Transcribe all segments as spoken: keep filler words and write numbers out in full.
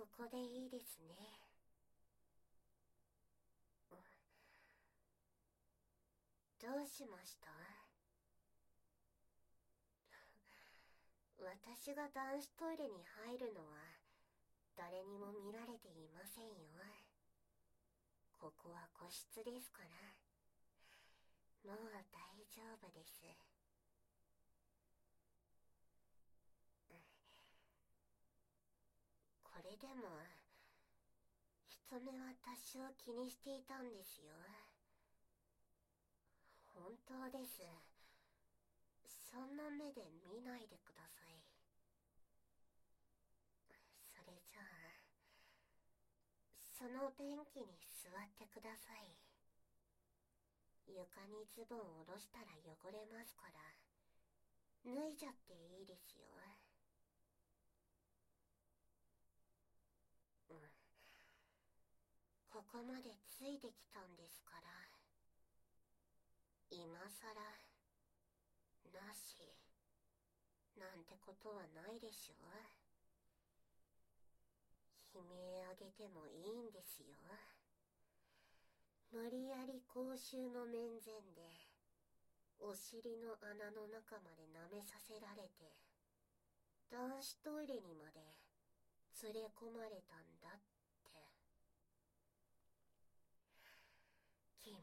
ここでいいですね。どうしました？私が男子トイレに入るのは誰にも見られていませんよ。ここは個室ですから、もう大丈夫です。これでも人目は多少気にしていたんですよ。本当です。そんな目で見ないでください。それじゃあその便器に座ってください。床にズボンを下ろしたら汚れますから脱いじゃっていいですよ。うん、ここまでついてきたんですから今さらなしなんてことはないでしょう。悲鳴あげてもいいんですよ。無理やり公衆の面前でお尻の穴の中まで舐めさせられて男子トイレにまで連れ込まれたんだって。君、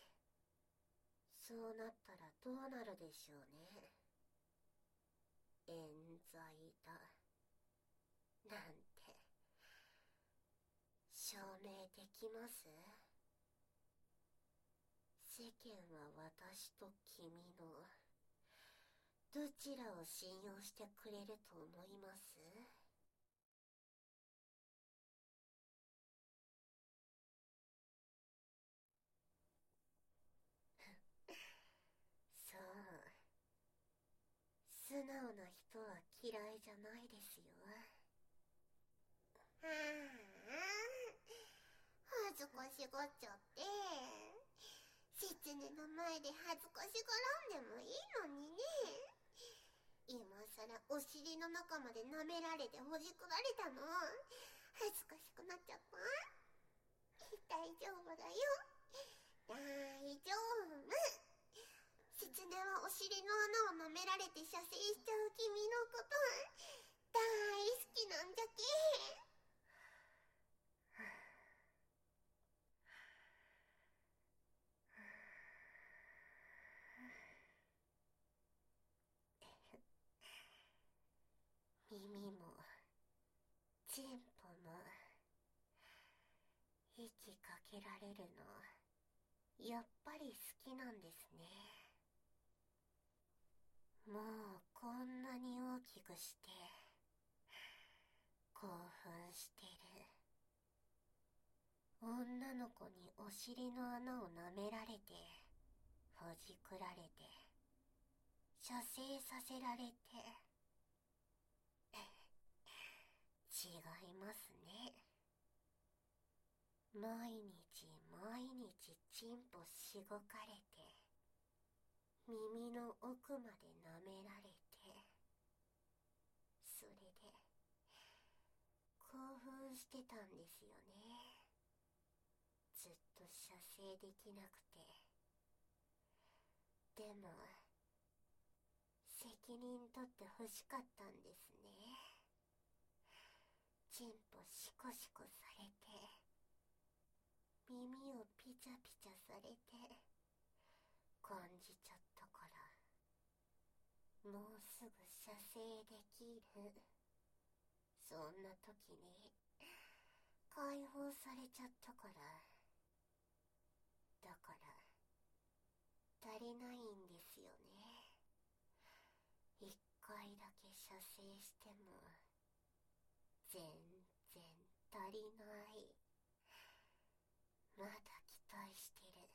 そうなったらどうなるでしょうね。冤罪だなんて証明できます？世間は私と君のどちらを信用してくれると思います？そう、素直な人は嫌いじゃないですよ。はあ、恥ずかしがっちゃって。狐の前で恥ずかしがらんでもいいのにね。今さらお尻の中まで舐められてほじくられたの恥ずかしくなっちゃった？大丈夫だよ。大丈夫。狐はお尻の穴を舐められて射精しちゃう君のこと大好きなんじゃけ。耳もチンポも息かけられるのやっぱり好きなんですね。もうこんなに大きくして興奮してる。女の子にお尻の穴を舐められてほじくられて射精させられて違いますね。毎日毎日チンポしごかれて耳の奥まで舐められて、それで興奮してたんですよね。ずっと射精できなくて。でも責任取って欲しかったんですね。チンポシコシコされて耳をピチャピチャされて感じちゃったから、もうすぐ射精できる、そんな時に解放されちゃったから。だから足りないんですよね。一回だけ射精しても全然足りない。まだ期待してる。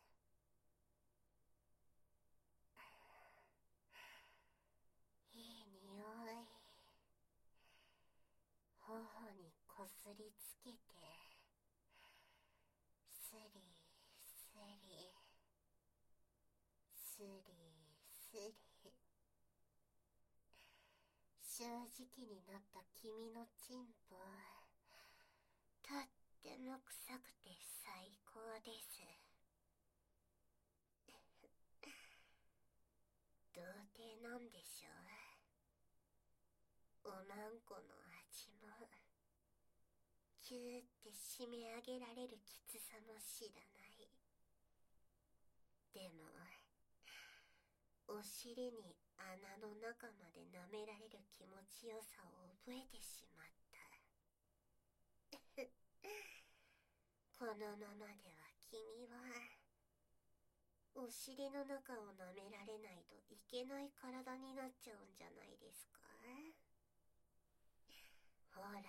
いい匂い。頬にこすりつけてスリスリスリスリ、正直になった君のチンポても臭くて最高です。童貞なんでしょう。おまんこの味もキューって締め上げられるきつさも知らない。でもお尻に穴の中まで舐められる気持ちよさを覚えてしまった。このままでは君はお尻の中を舐められないといけない体になっちゃうんじゃないですか。ほら、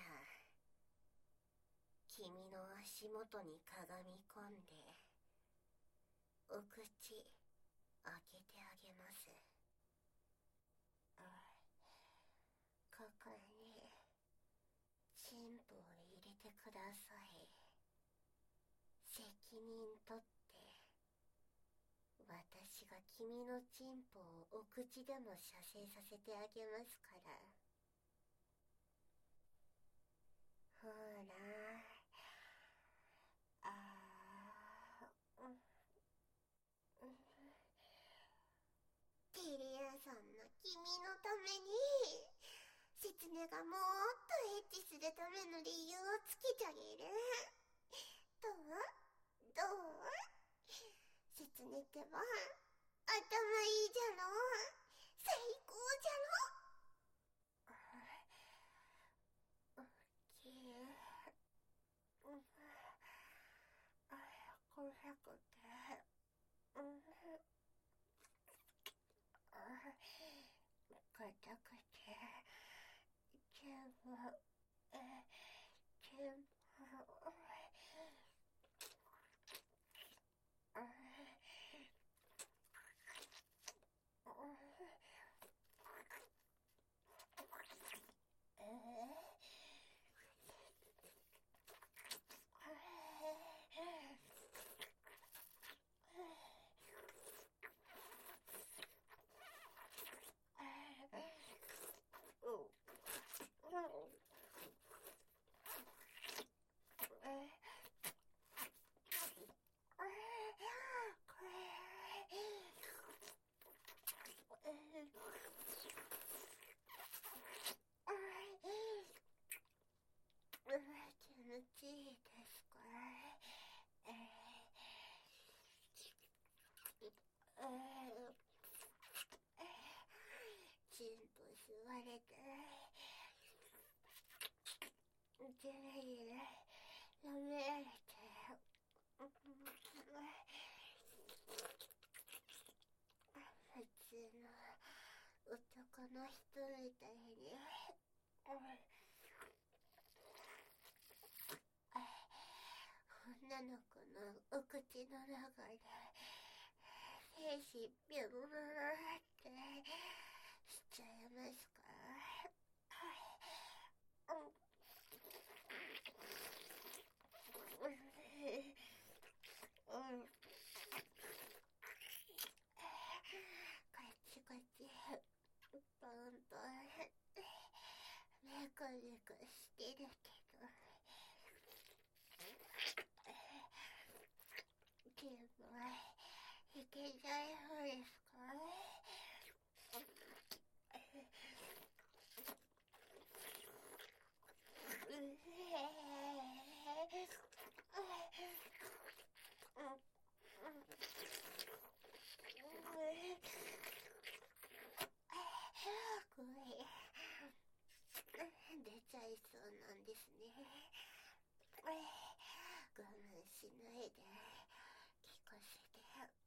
君の足元にかがみ込んでお口開けてあげます。ここにチンポを入れてください。責任取って私が君のチンポをお口でも射精させてあげますから。ほら、あー、うん、うん、テレ屋さんの君のためにセツネがもっとエッチするための理由をつけてあげる。どうどうセツネってば頭いいじゃろ。最高じゃろ。オッケー。うん、あやこらくて、うん、あ硬くて全部え全部あ気持ちいいですか。えー、えー、チンポ吸われてジュリー舐められて普通の男の人みたいに女の子のお口の中で精子ビューってしちゃいますか。うん、こっちこっちポンポンメコメコしてるけどでもいけない方ですか。うへ声出ちゃいそうなんですね。我慢しないで聞かせて。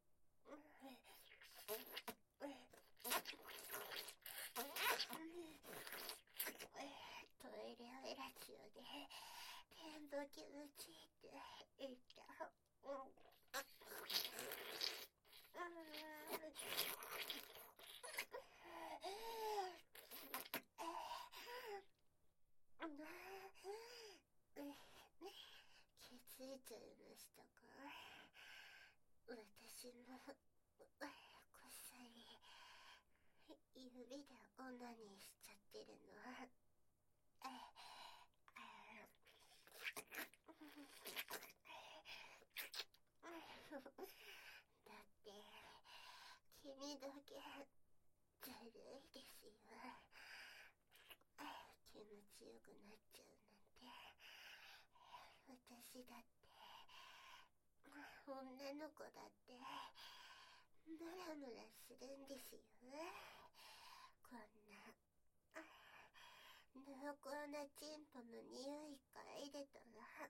トイレオイラ中で天保気持ちいいって言った。うん、気づいちゃいましたか。私のこっそり指でオナニーしちゃってるの。 君だけずるいですよ。気持ちよくなっちゃうなんて。私だって女の子だってムラムラするんですよ。こんな濃厚なチンポの匂い嗅いでたら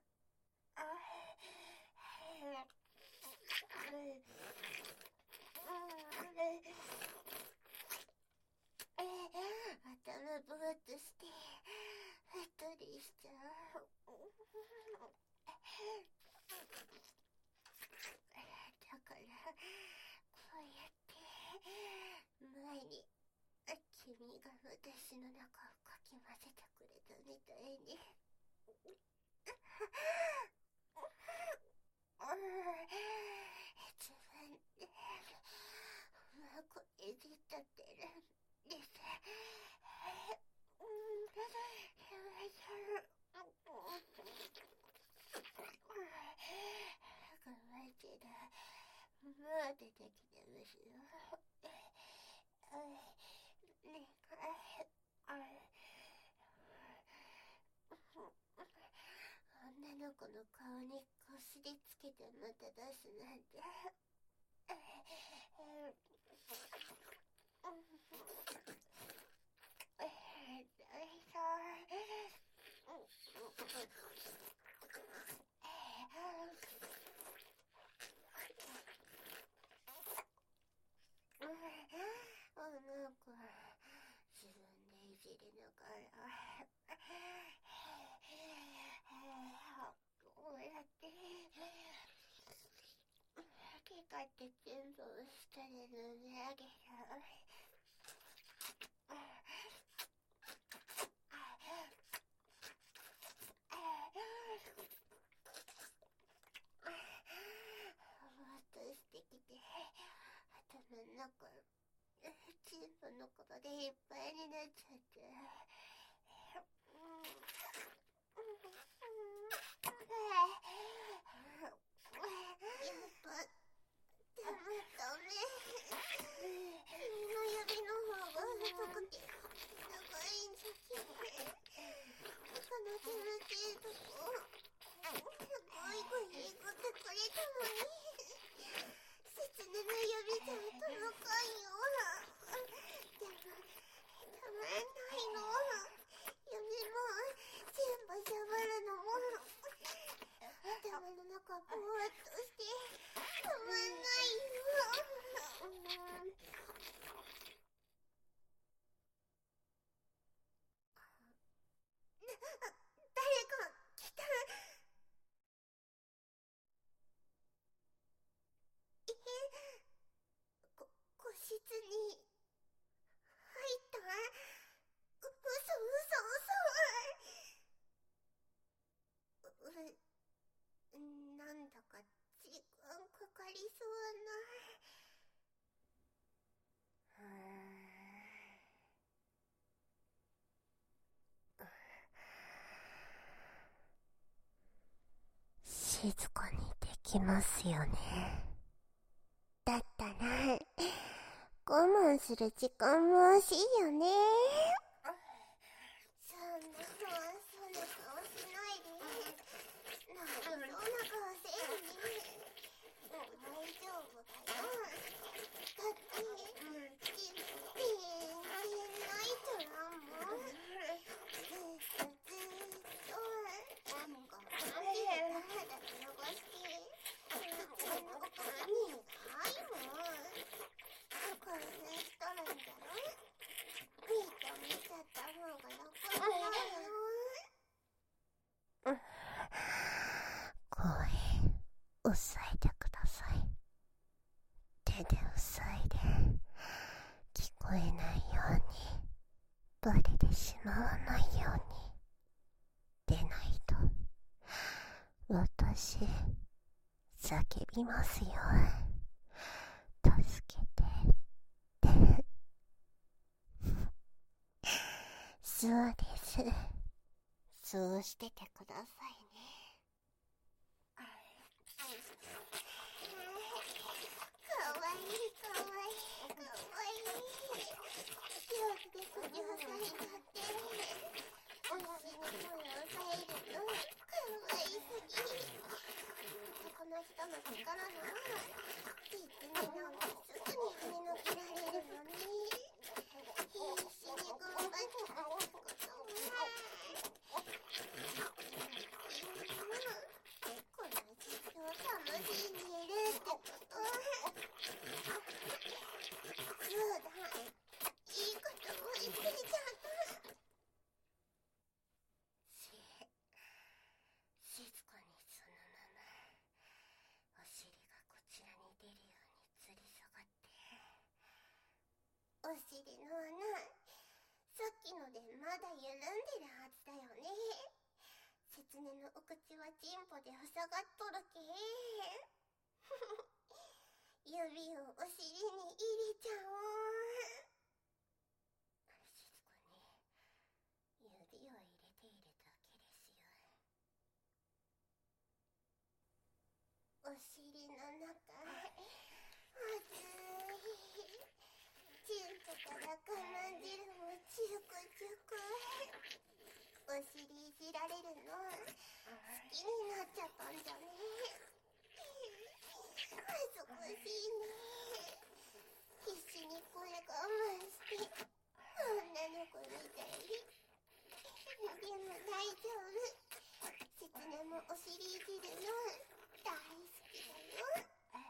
頭ぼーっとしてうっとりしちゃう。だからこうやって前に君が私の中をかき混ぜてくれたみたいに自分でまあこれじったってるんです。頑張ってる。もう出てきてますよ。ね女の子の顔にこすりつけてまた出すなんて。なんか自分でいじりながらこうやって気勝手全部下で飲み上げる。ぼーっとしてきて頭の中チンポのことでいっぱいになっちゃって。やっぱダメダメ。君の指の方が太くて長いんですよ。この気持ちいいとこすごいごい言ってくれたのに切ねの指じゃ届かんよ。でもたまんないの。指も全部しゃばるのも頭の中ぼーっとしてたまんないよ。誰か来た。えこ個室に入った。う、嘘嘘嘘。う、なんだか時間かかりそうな。静かにできますよね。だったら我慢する時間も欲しいよね。そんな不安そうな顔しないで。なんかそうな顔せずに。大丈夫だよ。だって全然泣いとらんもん。ずっとずっとなんか鼻でダラダラ流して口の奥が苦いもん。興奮しとるんじゃろ。ピーと見ちゃった方が楽になるよ。声抑えてください。手で塞いで聞こえないようにバレてしまわないように。でないと私叫びますよ。助けてってそうです。そうしててくださいね。かわいいかわいいか尻の穴、さっきのでまだ緩んでるはずだよね。説明のお口はチンポで塞がっとるけ。指をお尻に入れちゃおう。しずくに指を入れているだけですよ。お尻の中、熱いチンポから我慢汁もチュクチュク。お尻いじられるの好きになっちゃったんじゃね。恥ずかしいね。必死に声我慢して女の子みたいに。でも大丈夫。せつねもお尻いじるの大好きだよ。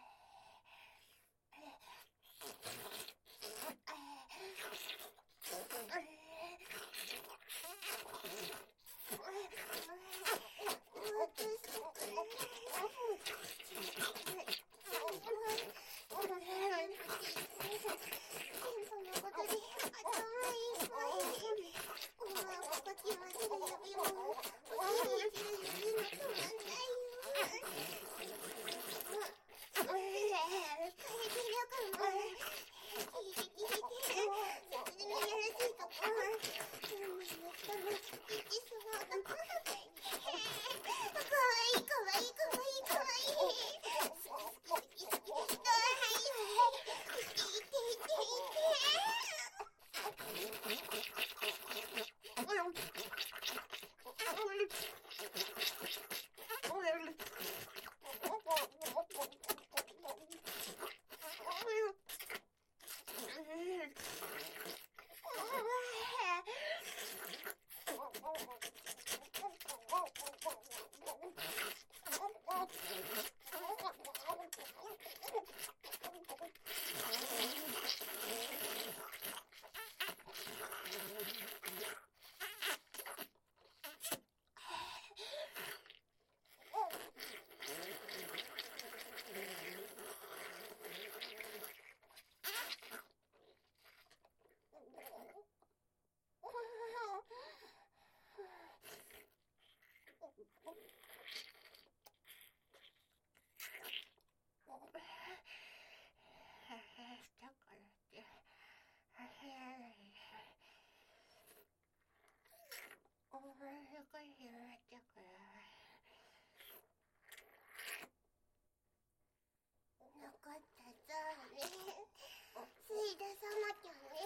残ったザーメン吸い出さなきゃね。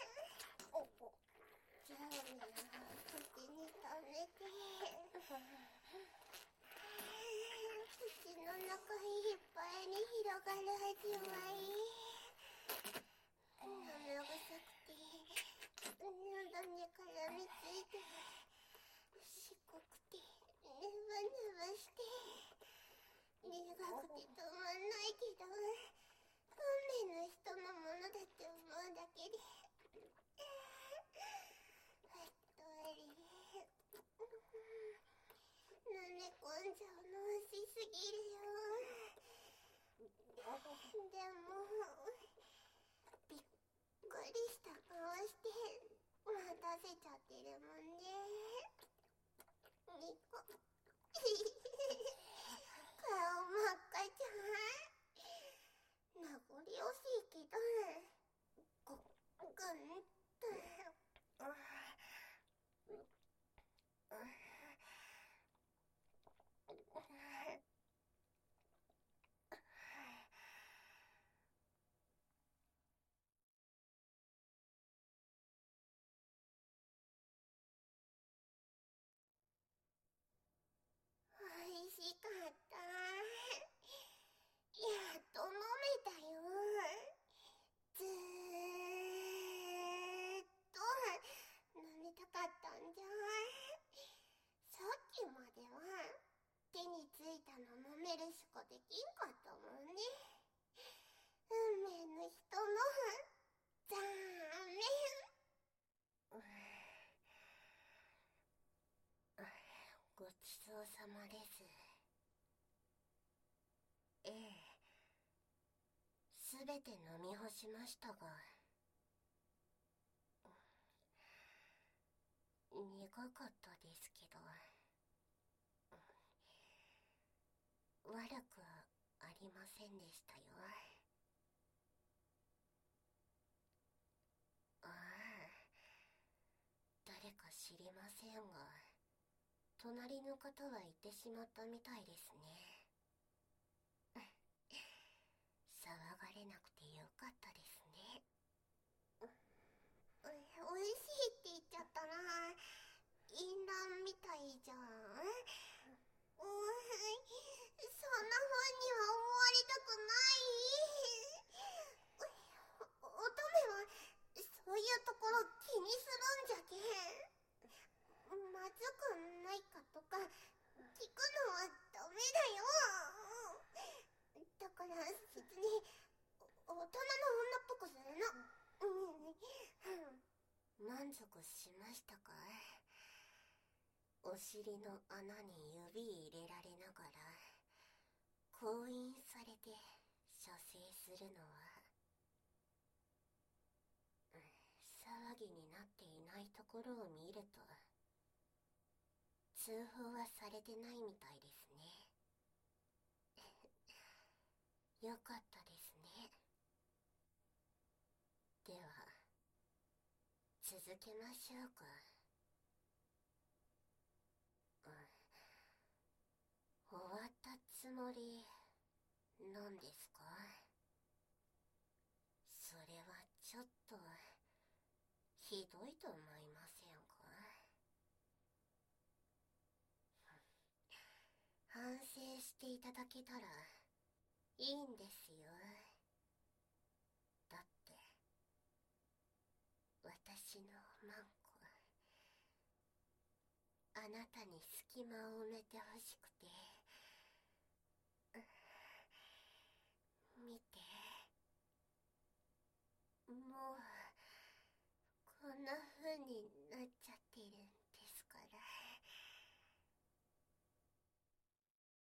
ザーメンを口に溜めて口の中いっぱいに広がる味わい。生臭くて喉に絡みついてしこくてネバネバして苦くて止まんないけど運命の人のものだって思うだけでふっとり飲み込んじゃうの惜しすぎるよ。でもびっくりした顔して待たせちゃってるもんね。ニコ顔真っ赤じゃん。名残惜しいけどごぐんと美味しかった。やっと飲めたよ。ずーっと飲みたかったんじゃ。さっきまでは手についたの飲めるしかできんかったもんね。運命の人のザーメン。ごちそうさまです。ええ、すべて飲み干しましたが。 苦かったですけど、悪くありませんでしたよ。ああ、誰か知りませんが、隣の方は行ってしまったみたいですね。騒がれなくてよかったですね。おいしいって言っちゃったな。淫乱みたいじゃん。うん、そんな風には思われたくない。お乙女はそういうところ気にするんじゃけん。まずくないかとか聞くのはダメだよ。だから別に大人の女っぽくするの。満足しましたか？お尻の穴に指入れられながら婚姻されて射精するのは、騒ぎになっていないところを見ると通報はされてないみたいですね。よかったですね。では続けましょうか。うん、終わったつもりなんですか？それはちょっとひどいと思いませんか？反省していただけたらいいんですよ。だって私のマンコ、あなたに隙間を埋めてほしくて。見て、もうこんな風になっちゃっ